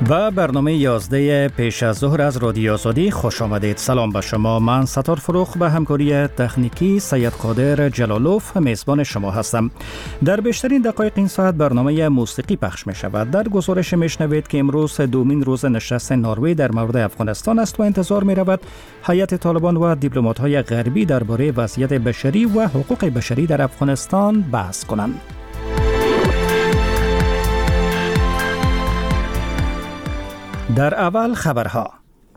و برنامه 11 پیش از ظهر از رادیو آزادی خوش آمدید. سلام به شما. من ستار فروخ به همکاری تکنیکی سید قادر جلالوف میزبان شما هستم. در بیشترین دقایق این ساعت برنامه موسیقی پخش می شود. در گزارش میشنوید که امروز دومین روز نشست نروژ در مورد افغانستان است و انتظار می رود هیئت طالبان و دیپلمات‌های غربی درباره وضعیت بشری و حقوق بشری در افغانستان بحث کنند. در اول خبرها.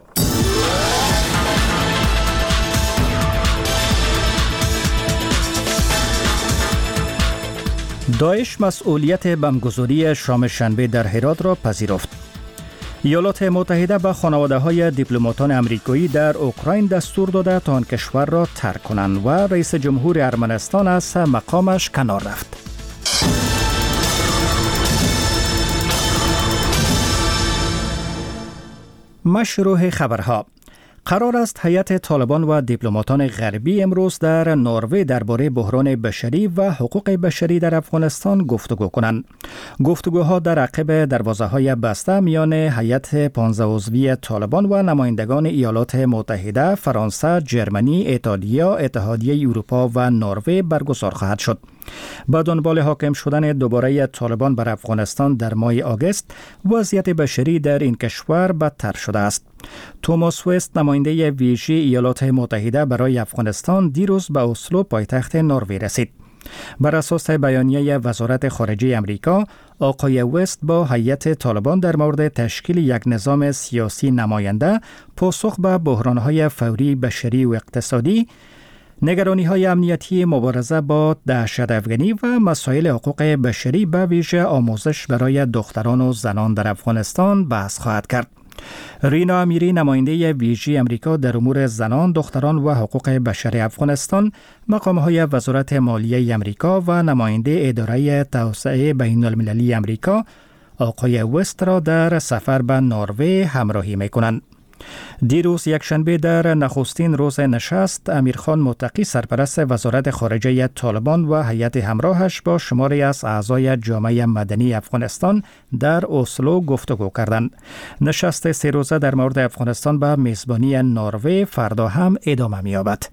داعش مسئولیت بمبگذاری شام شنبه در هرات را پذیرفت. ایالات متحده به خانواده‌های دیپلماتان آمریکایی در اوکراین دستور داده تا آن کشور را ترک کنند و رئیس جمهور ارمنستان از مقامش کنار رفت. مشروع خبرها. قرار است هیئت طالبان و دیپلماتان غربی امروز در نروژ درباره بحران بشری و حقوق بشری در افغانستان گفتگو کنند. گفتگوها در عقب دروازه‌های بسته میان هیئت 15 عضوی طالبان و نمایندگان ایالات متحده، فرانسه، جرمنی، ایتالیا، اتحادیه اروپا و نروژ برگزار خواهد شد. با دنبال حاکم شدن دوباره طالبان بر افغانستان در ماه آگوست، وضعیت بشری در این کشور بدتر شده است. توماس وست، نماینده ویژه ایالات متحده برای افغانستان، دیروز به اسلو پایتخت نروژ رسید. بر اساس بیانیه وزارت خارجه امریکا، آقای وست با هیئت طالبان در مورد تشکیل یک نظام سیاسی نماینده، پاسخ به بحران‌های فوری بشری و اقتصادی، نگرانی‌های امنیتی، مبارزه با دهشت‌افکنی و مسائل حقوق بشری به ویژه آموزش برای دختران و زنان در افغانستان بحث خواهد کرد. رینا امیری، نماینده ویژه امریکا در امور زنان، دختران و حقوق بشر افغانستان، مقام‌های وزارت مالیه امریکا و نماینده اداره توسعه بین‌المللی امریکا، آقای وست را در سفر به نروژ همراهی می‌کنند. دیروز یکشنبه در نخستین روز نشست، امیرخان متقی، سرپرست وزارت خارجه طالبان و هیئت همراهش با شماری از اعضای جامعه مدنی افغانستان در اسلو گفتگو کردند. نشست 3 روزه در مورد افغانستان به میزبانی نروژ فردا هم ادامه می‌یابد.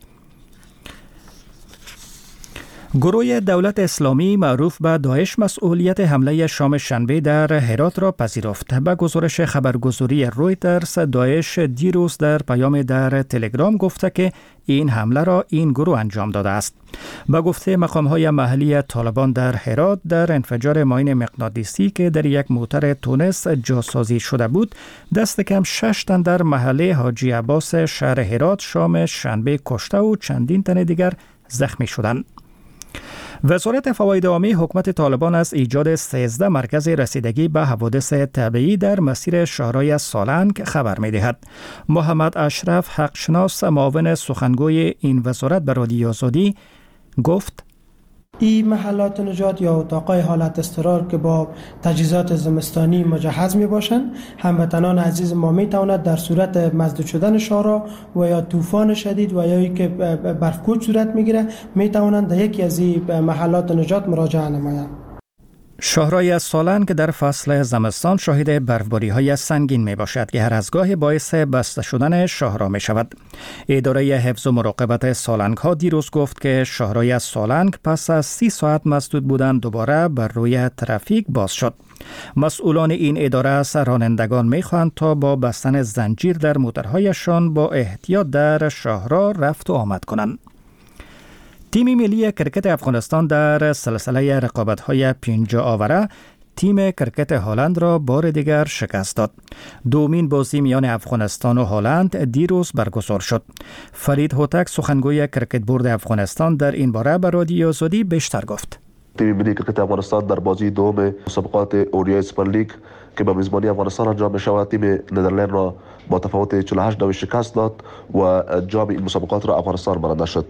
گروه دولت اسلامی معروف به داعش مسئولیت حمله شام شنبه در هرات را پذیرفت. به گزارش خبرگزاری رویترز، داعش دیروز در پیام در تلگرام گفته که این حمله را این گروه انجام داده است. به گفته مقام‌های محلی طالبان در هرات، در انفجار ماین مغناطیسی که در یک موتر تونس جاسازی شده بود، دست کم 6 تن در محله حاجی عباس شهر هرات شام شنبه کشته و چندین تن دیگر زخمی شدند. وزارت فواید عامه حکومت طالبان از ایجاد 13 مرکز رسیدگی به حوادث طبیعی در مسیر شهرهای سالنگ خبر می‌دهد. محمد اشرف حقشناس، معاون سخنگوی این وزارت، به رادیو آزادی گفت: این محلات نجات یا اتاقای حالت اضطرار که با تجهیزات زمستانی مجهز می باشند، هموطنان عزیز ما می تواند در صورت مسدود شدن شهرها و یا طوفان شدید و یا که برفکوچ صورت می گیره، می توانند در یکی از این محلات نجات مراجعه نمایند. شهرهای سالنگ در فصل زمستان شاهد برفباری‌های سنگین میباشد که هر از گاهی باعث بسته شدن شاهرا می شود. اداره حفظ و مراقبت سالنگ ها دیروز گفت که شهرهای سالنگ پس از 30 ساعت مسدود بودن دوباره بر روی ترافیک باز شد. مسئولان این اداره از رانندگان می‌خواهند تا با بستن زنجیر در موترهایشان با احتیاط در شاهرا رفت و آمد کنند. تیم ملی کرکت افغانستان در سلسله رقابت‌های 50 آوره تیم کرکت هلند را بار دیگر شکست داد. دومین بازی میان افغانستان و هلند دیروز برگزار شد. فرید هوتک، سخنگوی کرکت بورد افغانستان، در این باره به رادیو آزادی بیشتر گفت. تیم ملی کرکت افغانستان در بازی دوم مسابقات اوریای سوپر لیگ که به میزبانی افغانستان انجام می شود، تیم ندرلند را با تفاوت 48 شکست داد و جام این مسابقات را افغانستان برنده شد.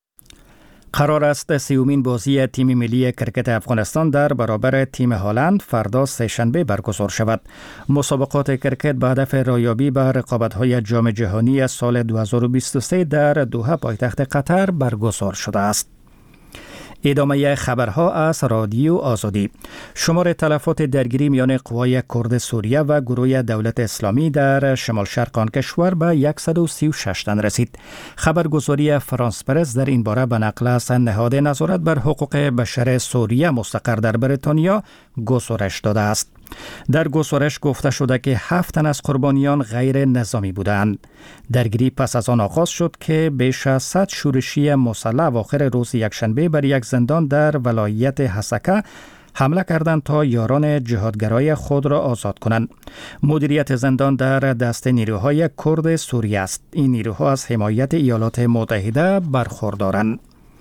قرار است 30مین بازی تیم ملی کرکت افغانستان در برابر تیم هلند فردا سه‌شنبه برگزار شود. مسابقات کرکت به هدف رایابی به رقابت‌های جام جهانی سال 2023 در دوحه پایتخت قطر برگزار شده است. ادامه خبرها از رادیو آزادی. شمار تلفات درگیری میان قوای کرد سوریه و گروه دولت اسلامی در شمال شرق آن کشور به 136 تن رسید. خبرگزاری فرانس پرس در این باره به نقل از نهاد نظارت بر حقوق بشر سوریه مستقر در بریتانیا گزارش داده است. در گزارش گفته شده که 7 تن از قربانیان غیر نظامی بودند. درگیری پس از آن آغاز شد که بیش از 100 شورشی مسلح اواخر روز یکشنبه بر یک زندان در ولایت حسکه حمله کردند تا یاران جهادگرای خود را آزاد کنند. مدیریت زندان در دست نیروهای کرد سوریه است. این نیروها از حمایت ایالات متحده برخوردارند.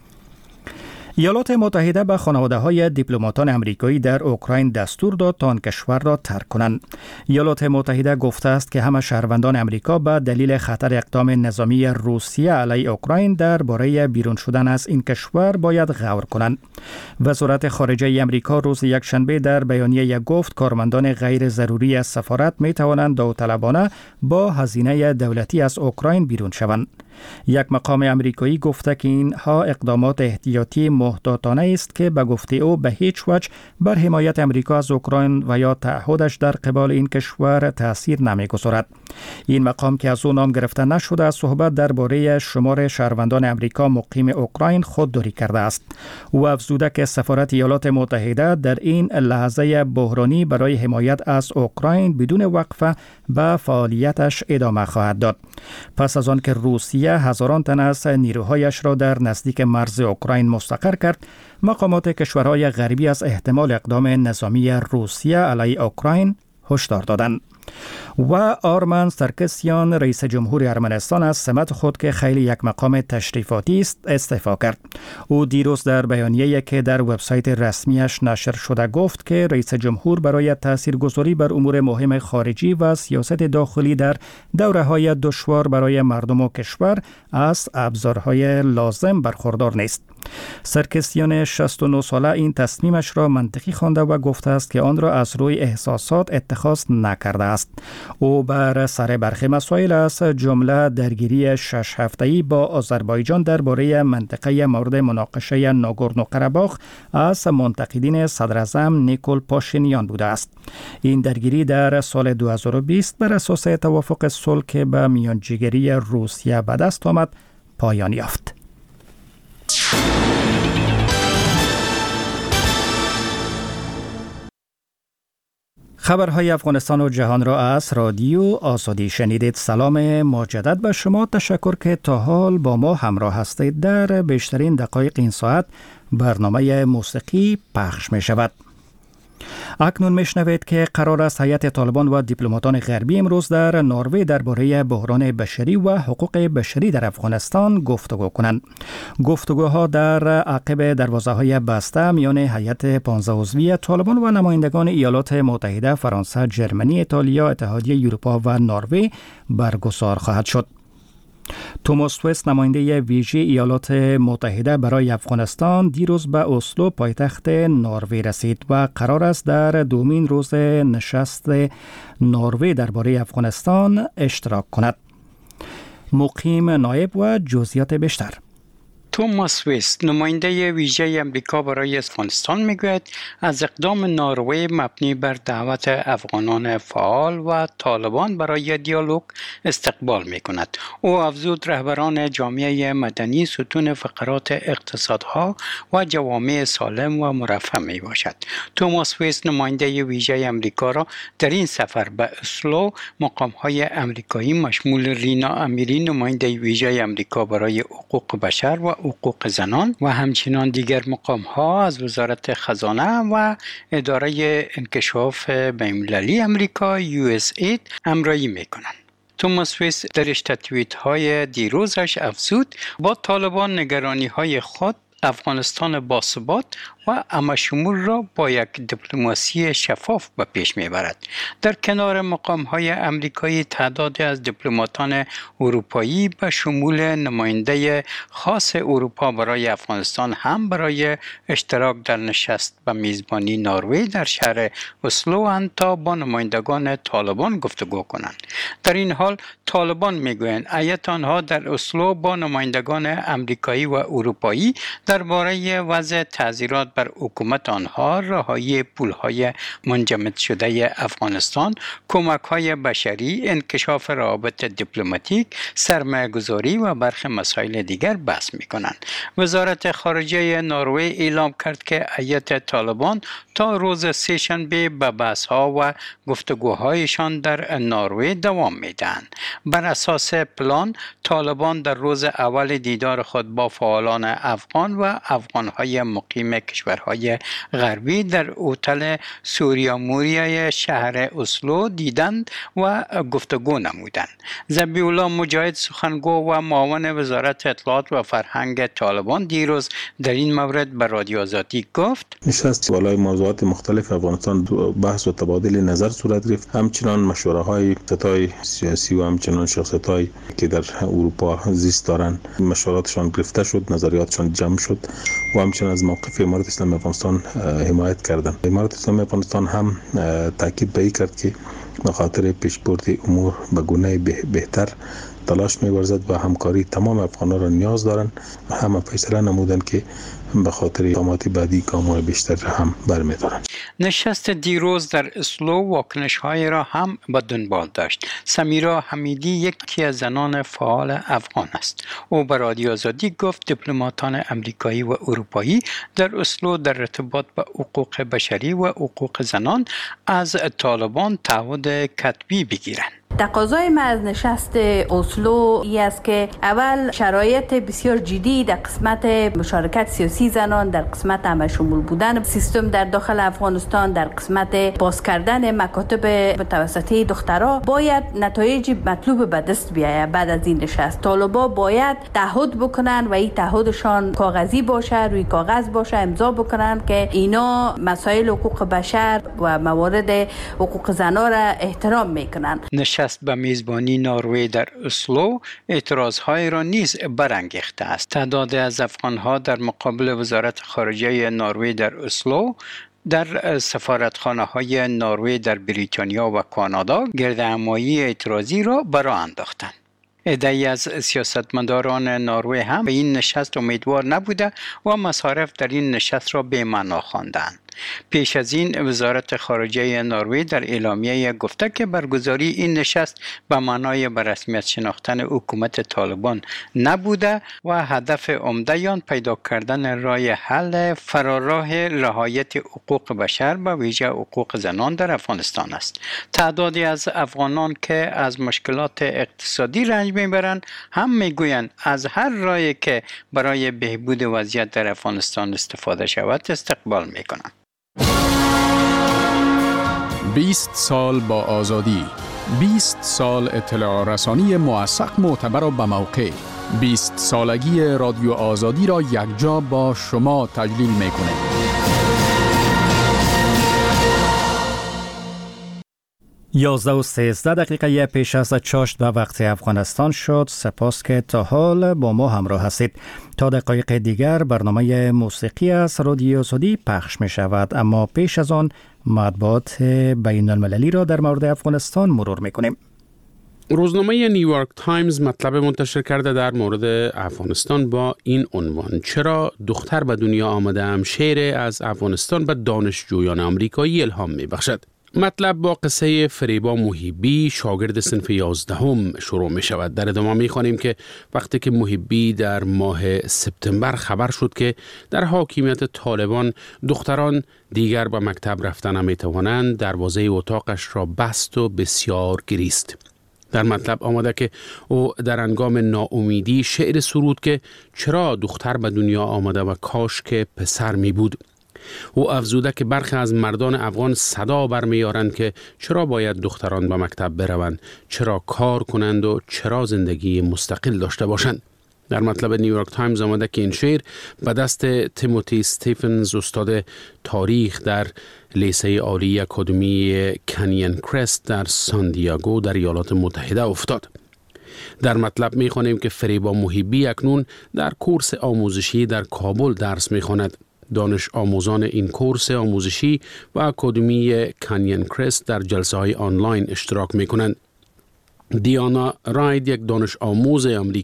ایالات متحده به خانواده‌های دیپلماتان آمریکایی در اوکراین دستور داد تا آن کشور را ترک کنند. ایالات متحده گفته است که همه شهروندان آمریکا به دلیل خطر اقدام نظامی روسیه علیه اوکراین درباره بیرون شدن از این کشور باید غور کنند. وزارت خارجه آمریکا روز یکشنبه در بیانیه گفت کارمندان غیر ضروری از سفارت می توانند داوطلبانه با هزینه دولتی از اوکراین بیرون شوند. یک مقام آمریکایی گفته که اینها اقدامات احتیاطی محتاطانه است که به گفته او به هیچ وجه بر حمایت آمریکا از اوکراین و یا تعهدش در قبال این کشور تأثیر نمی‌گذارد. این مقام که از او نام گرفته نشده از صحبت درباره شمار شهروندان آمریکا مقیم اوکراین خودداری کرده است. او افزوده که سفارت ایالات متحده در این لحظه بحرانی برای حمایت از اوکراین بدون وقفه به فعالیتش ادامه خواهد داد. پس از آن که روسیه هزاران تن از نیروهایش را در نزدیک مرز اوکراین مستقر کرد، مقامات کشورهای غربی از احتمال اقدام نظامی روسیه علیه اوکراین هشدار دادند. و آرمان سرکسیان رئیس جمهور ارمنستان از سمت خود که خیلی یک مقام تشریفاتی است استعفا کرد. او دیروز در بیانیه‌ای که در وبسایت رسمیش نشر شده گفت که رئیس جمهور برای تاثیرگذاری بر امور مهم خارجی و سیاست داخلی در دوره‌های دشوار برای مردم و کشور از ابزارهای لازم برخوردار نیست. سرکسیان 69 ساله این تصمیمش را منطقی خوانده و گفته است که آن را از روی احساسات اتخاذ نکرده است. او بر سر برخی مسائل از جمله درگیری 6 هفته‌ای با آذربایجان درباره منطقه مورد مناقشه ناگورنو قره‌باخ از منتقدین صدراعظم نیکول پاشینیان بوده است. این درگیری در سال 2020 بر اساس توافق صلح که به میانجیگری روسیه به دست آمد پایان یافت. خبرهای افغانستان و جهان را از رادیو آزادی شنیدید. سلام مجدد به شما. تشکر که تا حال با ما همراه هستید. در بیشترین دقایق این ساعت برنامه موسیقی پخش می شود. اکنون میشنوید که قرار است هیئت طالبان و دیپلماتان غربی امروز در نروژ درباره بحران بشری و حقوق بشری در افغانستان گفتگو کنند. گفتگوها در عقب دروازه‌های بسته میان هیئت 15 عضوی طالبان و نمایندگان ایالات متحده، فرانسه، ژرمنی، ایتالیا، اتحادیه اروپا و نروژ برگزار خواهد شد. توماس وست نماینده ویژه ایالات متحده برای افغانستان دیروز به اسلو پایتخت نروژ رسید و قرار است در دومین روز نشست نروژ درباره افغانستان اشتراک کند. مقیم نایب و جزئیات بیشتر. توماس وست نماینده ویژه امریکا برای افغانستان میگوید از اقدام نروژ مبنی بر دعوت افغانان فعال و طالبان برای دیالوگ استقبال میکند. او افزود رهبران جامعه مدنی ستون فقرات اقتصادها و جوامع سالم و مرفه می باشد. توماس وست نماینده ویژه امریکا را در این سفر به اسلو مقام‌های امریکایی مشمول رینا امیری نماینده ویژه امریکا برای حقوق بشر و حقوق زنان و همچنان دیگر مقام‌ها از وزارت خزانه و اداره انکشاف بین‌المللی امریکا USAID همراهی می‌کنند. توماس وست در توییت‌های دیروزش افزود با طالبان نگرانی‌های خود افغانستان باثبات و همشمول را با یک دیپلماسی شفاف به پیش میبرد. در کنار مقام‌های امریکایی تعدادی از دیپلماتان اروپایی به شمول نماینده خاص اروپا برای افغانستان هم برای اشتراک در نشست به میزبانی نروژ در شهر اسلو اند تا با نمایندگان طالبان گفتگو کنند. در این حال طالبان میگویند هیئت آنها در اسلو با نمایندگان امریکایی و اروپایی درباره وضع تعذیرات بر حکومت آنها، رهایی پولهای منجمد شده افغانستان، کمک‌های بشری، انکشاف روابط دیپلماتیک، سرمایه‌گذاری و برخی مسائل دیگر بحث می‌کنند. وزارت خارجه نروژ اعلام کرد که هیئت طالبان تا روز سه‌شنبه به بحث‌ها و گفتگوهایشان در نروژ دوام می‌دهند. بر اساس پلان طالبان در روز اول دیدار خود با فعالان افغان و افغان‌های مقیم کشورهای غربی در هتل سوریا موریا شهر اسلو دیدند و گفتگو نمودند. ذبیح الله مجاهد سخنگو و معاون وزارت اطلاعات و فرهنگ طالبان دیروز در این مورد به رادیو آزادی گفت: نشست بالای موضوعات مختلف افغانستان بحث و تبادل نظر صورت گرفت. همچنان مشوره‌های ستای سیاسی و همچنان شخصیت‌هایی که در اروپا زیست دارند مشوراتشان گرفته شد، نظریاتشان جمع شد و همچنان از موقف امارات اسلامی افغانستان حمایت کردند. امارات اسلامی افغانستان هم تاکید به این کرد که به خاطر پیشبرد امور به گونه بهتر تلاش می‌ورزد و همکاری تمام افغان‌ها را نیاز دارند. همه فیصله نمودند که به خاطر اقدامات بعدی گام‌های بیشتر هم برمی‌دارند. نشست دیروز در اسلو واکنش‌های را هم به دنبال داشت. سمیرا حمیدی یکی از زنان فعال افغان است. او به رادیو آزادی گفت دیپلماتان امریکایی و اروپایی در اسلو در ارتباط به حقوق بشری و حقوق زنان از طالبان تعهد کتبی بگیرند. تقاضای ما از نشست اسلو ای است که اول شرایط بسیار جدی در قسمت مشارکت سیاسی زنان، در قسمت همشمول بودن سیستم در داخل افغانستان، در قسمت باز کردن مکاتب متوسطه دخترها باید نتایج مطلوب به دست بیاید. بعد از این نشست طالبا باید تعهد بکنن و این تعهدشان کاغذی باشه، روی کاغذ باشه، امضا بکنن که اینا مسائل حقوق بشر و موارد حقوق زنان را احترام میکنن. نشست به میزبانی نروژ در اسلو اعتراضهای را نیز برانگیخته است. تعداد از افغانها در مقابل وزارت خارجه نروژ در اسلو در سفارتخانه‌های نروژ در بریتانیا و کانادا گردهمایی اعتراضی را برآ انداختند. عده‌ای از سیاستمداران نروژ هم به این نشست امیدوار نبوده و مصارف در این نشست را بی‌معنا خواندند. پیش از این وزارت خارجه نروژ در اعلامیه گفته که برگزاری این نشست به معنای به رسمیت شناختن حکومت طالبان نبوده و هدف عمده آن پیدا کردن راه حل فراراه رعایت حقوق بشر به ویژه حقوق زنان در افغانستان است. تعدادی از افغانان که از مشکلات اقتصادی رنج میبرند هم میگویند از هر راهی که برای بهبود وضعیت در افغانستان استفاده شود استقبال میکنند. 20 سال با آزادی، 20 سال اطلاع رسانی موثق، معتبر و به موقع. 20 سالگی رادیو آزادی را یکجا با شما تجلیل می‌کنه. یازده و 13 دقیقه پیش از چاشت به وقت افغانستان شد. سپاس که تا حال با ما همراه هستید. تا دقایق دیگر برنامه موسیقی از رادیو آزادی پخش می شود، اما پیش از آن مطبوعات بین المللی را در مورد افغانستان مرور می کنیم. روزنامه نیویورک تایمز مطلب منتشر کرده در مورد افغانستان با این عنوان: چرا دختر به دنیا آمدم، شعر از افغانستان به دانشجویان آمریکایی الهام می بخشد. مطلب با قصه فریبا محبی، شاگرد صنف 11 شروع می شود. در ادامه می خوانیم که وقتی که محبی در ماه سپتامبر خبر شد که در حاکمیت طالبان دختران دیگر به مکتب رفتن نمی توانند، دروازه اتاقش را بست و بسیار گریست. در مطلب آمده که او در هنگام ناامیدی شعر سرود که چرا دختر به دنیا آمده و کاش که پسر می بود. او افزوده که برخی از مردان افغان صدا برمی‌آورند که چرا باید دختران به مکتب بروند، چرا کار کنند و چرا زندگی مستقل داشته باشند. در مطلب نیویورک تایمز آمده که این شعر به دست تیموتی استیفنز استاد تاریخ در لیسه عالی اکادمی کنین کرست در سان دیاگو در ایالات متحده افتاد. در مطلب می‌خوانیم که فریبا محبی اکنون در کورس آموزشی در کابل درس می‌خواند. دانش آموزان این کورس آموزشی و اکادمی کنین کرست در جلسه‌های آنلاین اشتراک می‌کنند. دیانا راید، یک دانش آموز آمریکایی